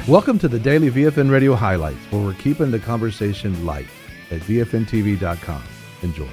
Welcome to the Daily VFN Radio Highlights, where we're keeping the conversation light at VFNTV.com. Enjoy.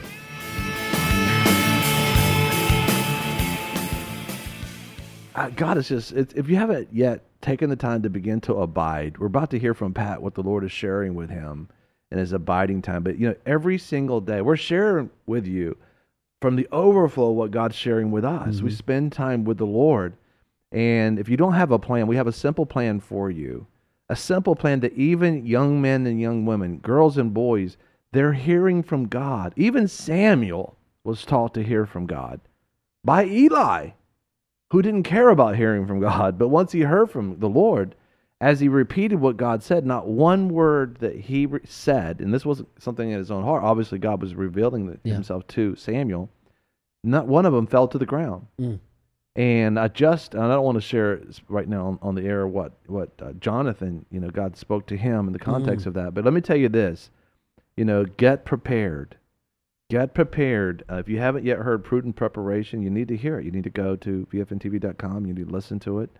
God is just, if you haven't yet taken the time to begin to abide, we're about to hear from Pat what the Lord is sharing with him in his abiding time. But, every single day, we're sharing with you from the overflow of what God's sharing with us. We spend time with the Lord. And if you don't have a plan, we have a simple plan for you. A simple plan that even young men and young women, girls and boys, they're hearing from God. Even Samuel was taught to hear from God by Eli, who didn't care about hearing from God. But once he heard from the Lord, as he repeated what God said, not one word that he said, and this wasn't something in his own heart. Obviously, God was revealing himself to Samuel. Not one of them fell to the ground. And I don't want to share right now on the air what Jonathan, God spoke to him in the context of that. But let me tell you this, get prepared. Get prepared. If you haven't yet heard Prudent Preparation, you need to hear it. You need to go to VFNTV.com. You need to listen to it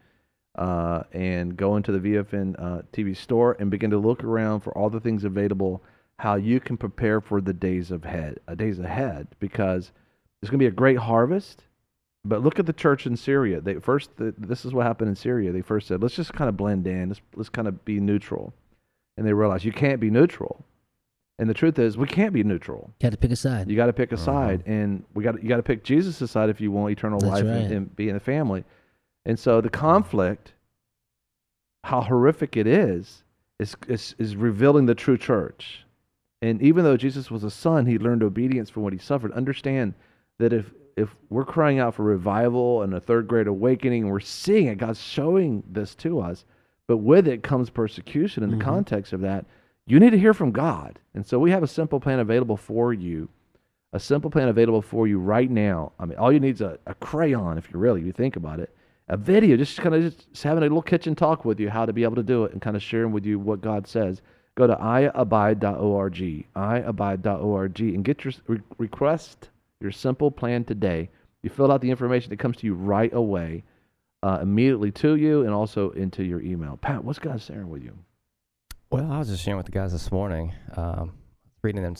and go into the VFN TV store and begin to look around for all the things available, how you can prepare for the days ahead, because there's going to be a great harvest. But look at the church in Syria. This is what happened in Syria. They first said, let's just kind of blend in. Let's kind of be neutral. And they realized you can't be neutral. And the truth is, we can't be neutral. You got to pick a side. You got to pick a side. And you got to pick Jesus' side if you want eternal life and be in a family. And so the conflict, how horrific it is revealing the true church. And even though Jesus was a son, he learned obedience from what he suffered. Understand that if we're crying out for revival and a third great awakening, and we're seeing it, God's showing this to us, but with it comes persecution in the context of that, you need to hear from God. And so we have a simple plan available for you, right now. I mean, all you need is a crayon, if you think about it, a video, just having a little kitchen talk with you, how to be able to do it, and kind of sharing with you what God says. Go to iabide.org, and get your request, your simple plan today. You fill out the information that comes to you right away, immediately to you, and also into your email. Pat, what's God sharing with you? Well, I was just sharing with the guys this morning, reading them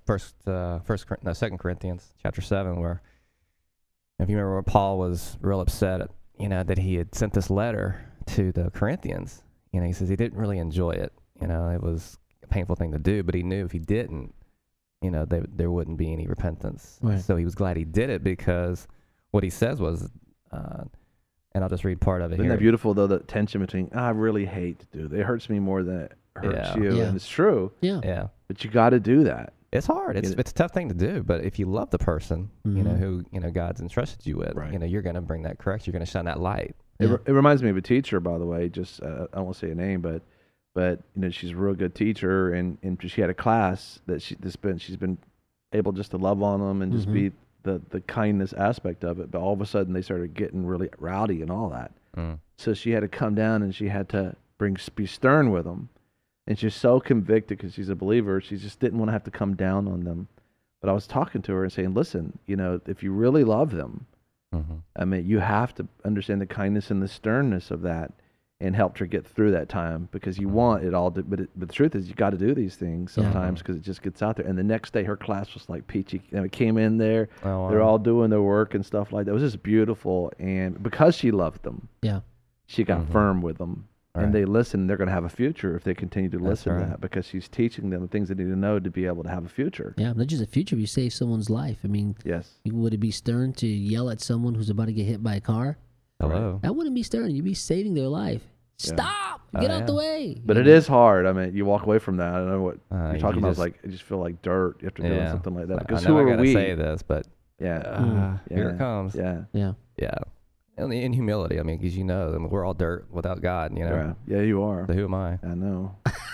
2 Corinthians chapter 7, where, if you remember, where Paul was real upset, that he had sent this letter to the Corinthians. He says he didn't really enjoy it. It was a painful thing to do, but he knew if he didn't, there wouldn't be any repentance. Right. So he was glad he did it, because what he says was, and I'll just read part of it. Isn't that beautiful, though, the tension between, I really hate to do it. It hurts me more than it hurts you. And it's true. Yeah. But you got to do that. It's hard. It's a tough thing to do. But if you love the person, who God's entrusted you with, you're going to bring that correction. You're going to shine that light. It reminds me of a teacher, by the way. Just I don't want to say a name, but she's a real good teacher, and she had a class that she's been able just to love on them and just be the kindness aspect of it. But all of a sudden they started getting really rowdy and all that. So she had to come down and she had to be stern with them. And she's so convicted because she's a believer. She just didn't want to have to come down on them. But I was talking to her and saying, listen, if you really love them, I mean, you have to understand the kindness and the sternness of that, and helped her get through that time, because you want it all to, but the truth is you got to do these things sometimes, because it just gets out there. And the next day her class was like peachy. It came in there, they're all doing their work and stuff like that. It was just beautiful. And because she loved them, she got firm with them. And they listen. They're going to have a future if they continue to listen to that, because she's teaching them the things they need to know to be able to have a future. Yeah, not just a future, you save someone's life. I mean, would it be stern to yell at someone who's about to get hit by a car? Hello. That wouldn't be stern. You'd be saving their life. Stop! Get out the way. But it is hard. I mean, you walk away from that. I don't know what you're talking about. It's like, I just feel like dirt after doing something like that. Because who are we? Say this, but here it comes. Yeah. In humility, I mean, because we're all dirt without God. Yeah, you are. So who am I? I know.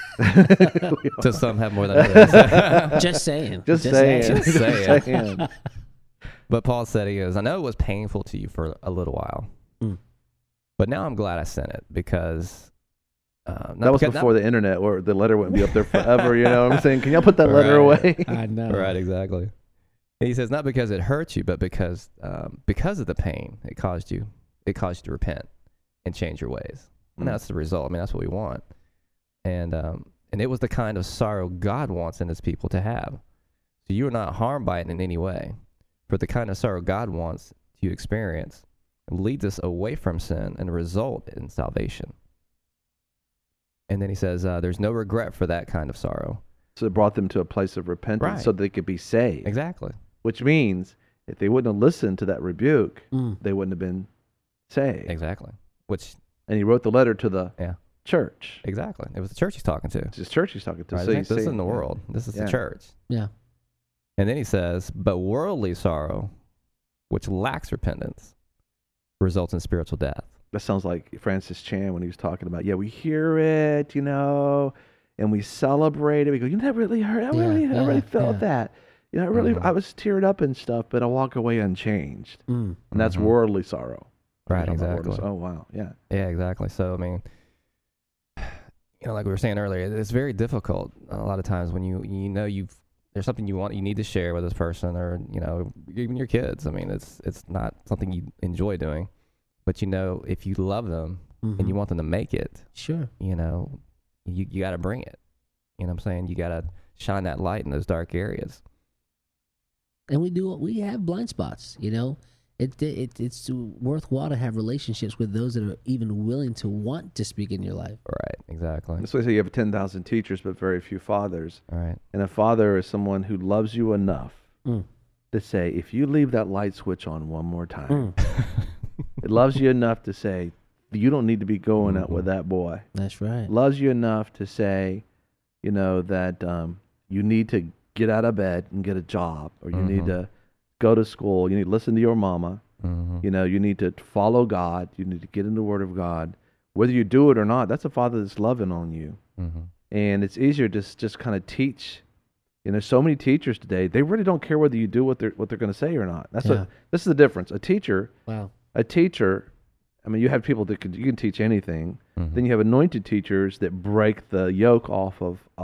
So some have more than others. Just saying. Just saying. But Paul said, he goes, I know it was painful to you for a little while, but now I'm glad I sent it, because that was before the internet, where the letter wouldn't be up there forever. You know what I'm saying? Can y'all put that letter away? I know. Right, exactly. And he says, not because it hurt you, but because of the pain it caused you to repent and change your ways. And that's the result. I mean, that's what we want. And it was the kind of sorrow God wants in his people to have. So you are not harmed by it in any way. For the kind of sorrow God wants you to experience leads us away from sin and result in salvation. And then he says, there's no regret for that kind of sorrow. So it brought them to a place of repentance so they could be saved. Exactly. Which means if they wouldn't have listened to that rebuke, they wouldn't have been saved. Exactly. And he wrote the letter to the church. Exactly. It was the church he's talking to. It's the church he's talking to. Right? So this isn't the world. This is the church. Yeah. And then he says, but worldly sorrow, which lacks repentance, results in spiritual death. That sounds like Francis Chan when he was talking about, we hear it, and we celebrate it. We go, that really hurt. I really felt that. I was teared up and stuff, but I walk away unchanged. And that's worldly sorrow. Right, exactly. Oh, wow, yeah. Yeah, exactly. So, I mean, like we were saying earlier, it's very difficult a lot of times when there's something you need to share with this person, or, even your kids. I mean, it's not something you enjoy doing, but if you love them and you want them to make it, sure, you got to bring it. You know what I'm saying? You got to shine that light in those dark areas. And we have blind spots, It's worthwhile to have relationships with those that are even willing to want to speak in your life. Right, exactly. That's why I say you have 10,000 teachers, but very few fathers. Right. And a father is someone who loves you enough to say, if you leave that light switch on one more time, it loves you enough to say, you don't need to be going out with that boy. That's right. Loves you enough to say, that you need to get out of bed and get a job, or you need to go to school. You need to listen to your mama. You need to follow God. You need to get in the Word of God. Whether you do it or not, that's a father that's loving on you. And it's easier to just kind of teach. So many teachers today, they really don't care whether you do what they're going to say or not. This is the difference. A teacher, I mean, you have people that you can teach anything. Then you have anointed teachers that break the yoke off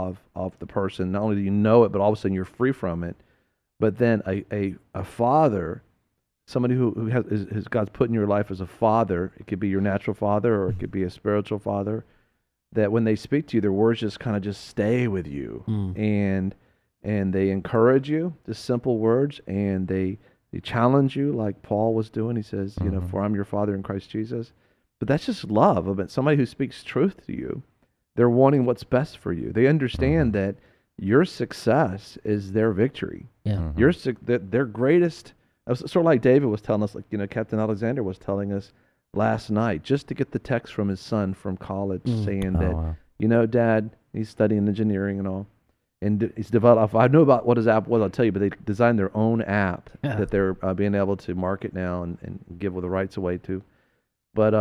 of the person. Not only do you know it, but all of a sudden you're free from it. But then a father, somebody who has God's put in your life as a father, it could be your natural father or it could be a spiritual father, that when they speak to you, their words just stay with you. And they encourage you, just simple words, and they challenge you like Paul was doing. He says, for I'm your father in Christ Jesus. But that's just love. I mean, somebody who speaks truth to you, they're wanting what's best for you. They understand that your success is their victory. Yeah. Their greatest, sort of like David was telling us, like, Captain Alexander was telling us last night, just to get the text from his son from college saying that, Dad, he's studying engineering and all. And he's developed, I know about what his app was, I'll tell you, but they designed their own app that they're being able to market now and give the rights away to. But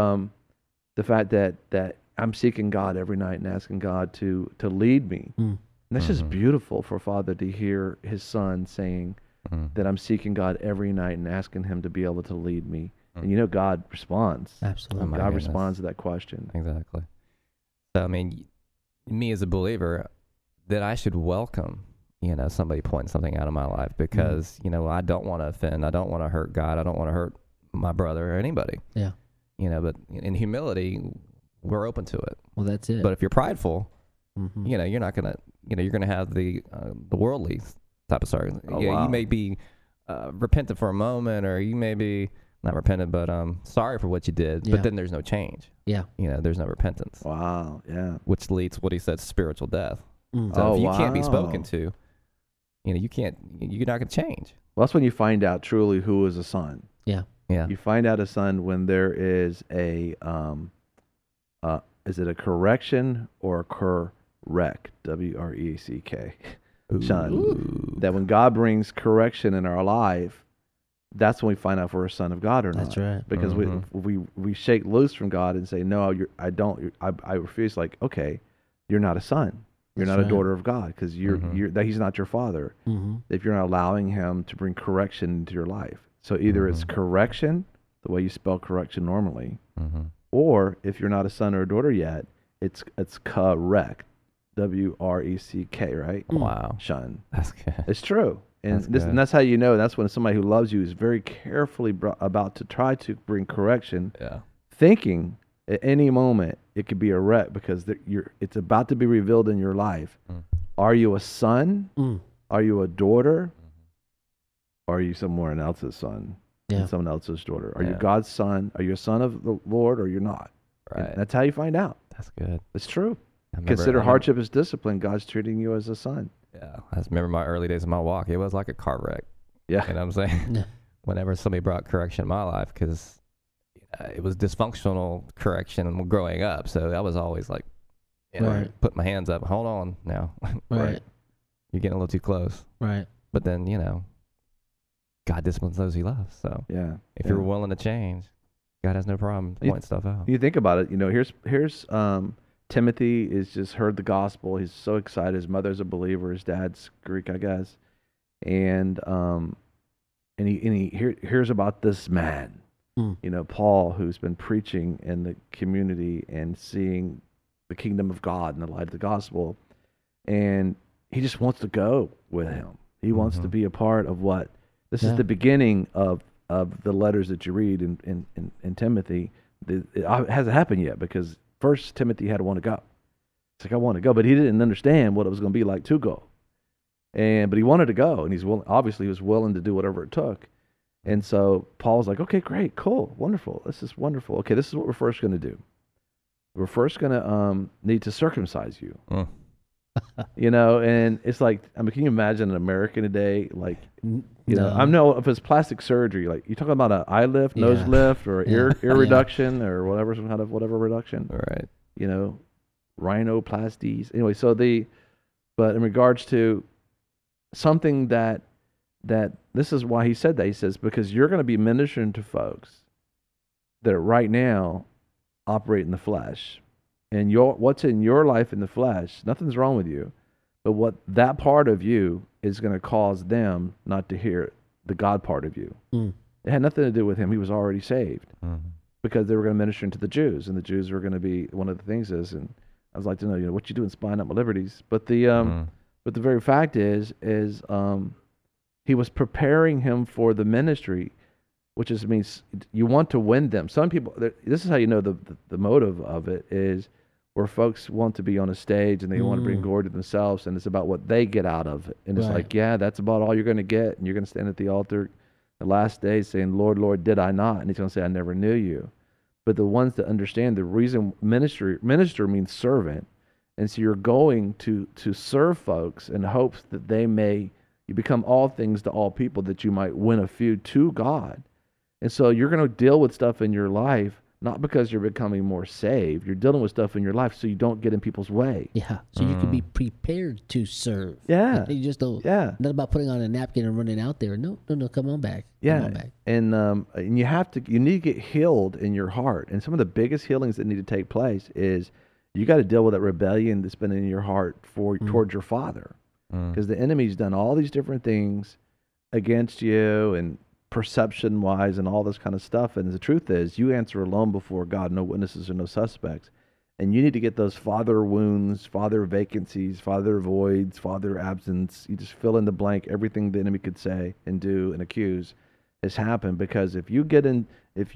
the fact that I'm seeking God every night and asking God to lead me. And that's just beautiful for a father to hear his son saying that I'm seeking God every night and asking him to be able to lead me. And God responds. Absolutely. God responds to that question. Exactly. So, I mean, me as a believer, that I should welcome, somebody pointing something out of my life because, I don't want to offend. I don't want to hurt God. I don't want to hurt my brother or anybody. Yeah. But in humility, we're open to it. Well, that's it. But if you're prideful, you're not going to, you're going to have the worldly type of sorrow. Wow. You may be repentant for a moment, or you may be not repentant, but sorry for what you did. But then there's no change. Yeah. There's no repentance. Wow. Yeah. Which leads what he said, spiritual death. So if you can't be spoken to, you're not going to change. Well, that's when you find out truly who is a son. Yeah. Yeah. You find out a son when there is is it a correction or a correct? W-R-E-C-K. Son. That when God brings correction in our life, that's when we find out if we're a son of God or not. That's right. Because we shake loose from God and say, no, I refuse. Like, okay, you're not a son. You're not a daughter of God because that He's not your father. If you're not allowing Him to bring correction into your life. So either it's correction, the way you spell correction normally, or if you're not a son or a daughter yet, it's correct. W-R-E-C-K, right? Wow. Shun. That's good. It's true. And that's how you know. That's when somebody who loves you is very carefully about to try to bring correction, thinking At any moment, it could be a wreck because it's about to be revealed in your life. Mm. Are you a son? Mm. Are you a daughter? Or are you someone else's son Yeah. and someone else's daughter? Are you Yeah. God's son? Are you a son of the Lord or you're not? And Right. that's how you find out. That's good. It's true. I remember- Consider hardship as discipline. God's treating you as a son. Yeah. I just remember my early days of my walk. It was like a car wreck. Yeah. You know what I'm saying? Yeah. Whenever somebody brought correction in my life, because it was dysfunctional correction growing up. So I was always like, you know, Right. put my hands up. Hold on now. Right. You're getting a little too close. Right. But then, you know, God disciplines those he loves. So Yeah. if Yeah. you're willing to change, God has no problem You- pointing stuff out. You think about it, here's Timothy is just heard the gospel. He's so excited. His mother's a believer. His dad's Greek, I guess. And he hears about this man, Mm. Paul, who's been preaching in the community and seeing the kingdom of God in the light of the gospel. And he just wants to go with him. He wants to Mhm. be a part of what this is Yeah. the beginning of the letters that you read in Timothy. It hasn't happened yet because first Timothy had to want to go. It's like, I want to go, but he didn't understand what it was going to be like to go. But he wanted to go, and obviously he was willing to do whatever it took. And so Paul was like, okay, great, cool, wonderful. This is wonderful. Okay, this is what we're first going to do. We're first going to need to circumcise you. Mm. And it's like, can you imagine an American today? Like, I know if it's plastic surgery, like you're talking about an eye lift, nose Yeah. lift, or Yeah. ear Yeah. reduction, or whatever, some kind of whatever reduction. All right. Rhinoplasties. Anyway, but in regards to something that this is why he said that. He says, because you're going to be ministering to folks that right now operate in the flesh. And what's in your life in the flesh, nothing's wrong with you. But what that part of you is going to cause them not to hear the God part of you. Mm. It had nothing to do with him. He was already saved Mhm. because they were going to minister to the Jews. And the Jews were going to be, one of the things is, and I was like to know, what you doing spying out my liberties. But the very fact is he was preparing him for the ministry, which means you want to win them. Some people, this is how you know the motive of it is where folks want to be on a stage and they want to bring glory to themselves, and it's about what they get out of it. And it's Right. like, yeah, that's about all you're going to get, and you're going to stand at the altar the last day saying, Lord, Lord, did I not? And he's going to say, I never knew you. But the ones that understand the reason minister means servant. And so you're going to serve folks in hopes that you become all things to all people, that you might win a few to God. And so you're going to deal with stuff in your life, not because you're becoming more saved. You're dealing with stuff in your life so you don't get in people's way. Yeah. So you can be prepared to serve. Yeah. You just don't. Yeah. Not about putting on a napkin and running out there. No. Come on back. Come Yeah. on back. And you need to get healed in your heart. And some of the biggest healings that need to take place is you got to deal with that rebellion that's been in your heart towards your father. Because the enemy's done all these different things against you and perception wise and all this kind of stuff. And the truth is, you answer alone before God, no witnesses or no suspects. And you need to get those father wounds, father vacancies, father voids, father absence. You just fill in the blank. Everything the enemy could say and do and accuse has happened. Because if you get and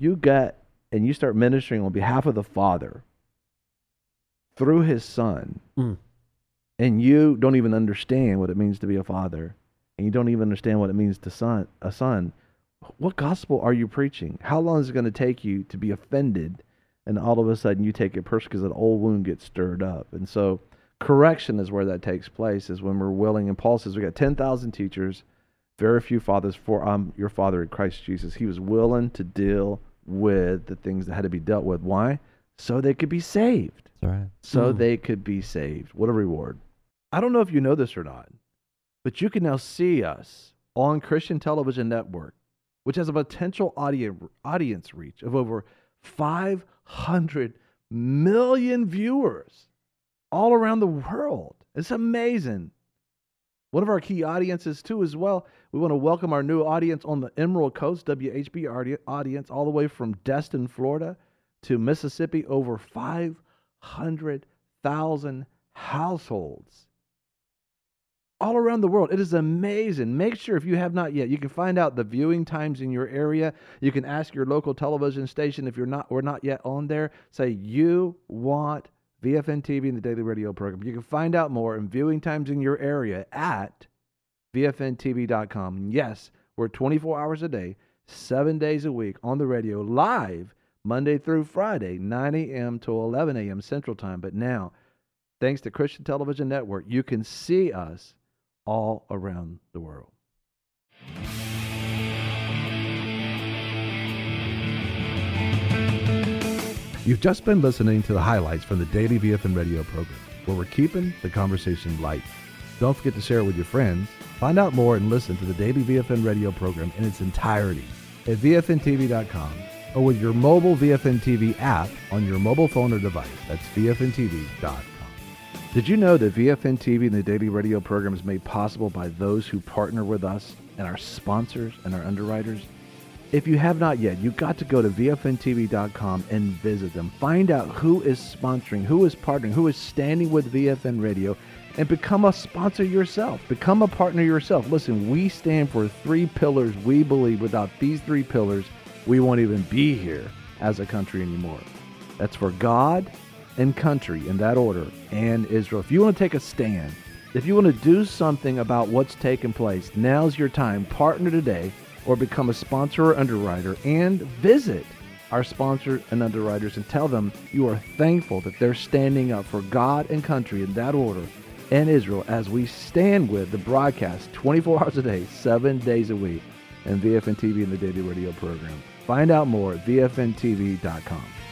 you start ministering on behalf of the Father through his Son, and you don't even understand what it means to be a father, and you don't even understand what it means to a son, what gospel are you preaching? How long is it going to take you to be offended, and all of a sudden you take it personally because an old wound gets stirred up? And so correction is where that takes place, is when we're willing. And Paul says we got 10,000 teachers, very few fathers, for I'm your father in Christ Jesus. He was willing to deal with the things that had to be dealt with. Why? So they could be saved. That's right. So they could be saved. What a reward. I don't know if you know this or not, but you can now see us on Christian Television Network, which has a potential audience reach of over 500 million viewers all around the world. It's amazing. One of our key audiences, too, as well, we want to welcome our new audience on the Emerald Coast, WHB audience, all the way from Destin, Florida to Mississippi, over 500,000 households all around the world. It is amazing. Make sure, if you have not yet, you can find out the viewing times in your area. You can ask your local television station if we're not yet on there. Say you want VFN TV and the Daily Radio program. You can find out more and viewing times in your area at VFNTV.com. Yes, we're 24 hours a day, 7 days a week on the radio, live Monday through Friday, 9 a.m. to 11 a.m. Central Time. But now, thanks to Christian Television Network, you can see us all around the world. You've just been listening to the highlights from the Daily VFN Radio program, where we're keeping the conversation light. Don't forget to share it with your friends. Find out more and listen to the Daily VFN Radio program in its entirety at VFNTV.com or with your mobile VFN TV app on your mobile phone or device. That's VFNTV.com. Did you know that VFN TV and the Daily Radio program is made possible by those who partner with us and our sponsors and our underwriters? If you have not yet, you've got to go to VFNTV.com and visit them. Find out who is sponsoring, who is partnering, who is standing with VFN Radio, and become a sponsor yourself. Become a partner yourself. Listen, we stand for 3 pillars. We believe without these 3 pillars, we won't even be here as a country anymore. That's for God and country, in that order, and Israel. If you want to take a stand, if you want to do something about what's taking place, now's your time. Partner today or become a sponsor or underwriter, and visit our sponsors and underwriters and tell them you are thankful that they're standing up for God and country, in that order, and Israel, as we stand with the broadcast 24 hours a day, 7 days a week, and VFN TV and the Daily Radio program. Find out more at VFNTV.com.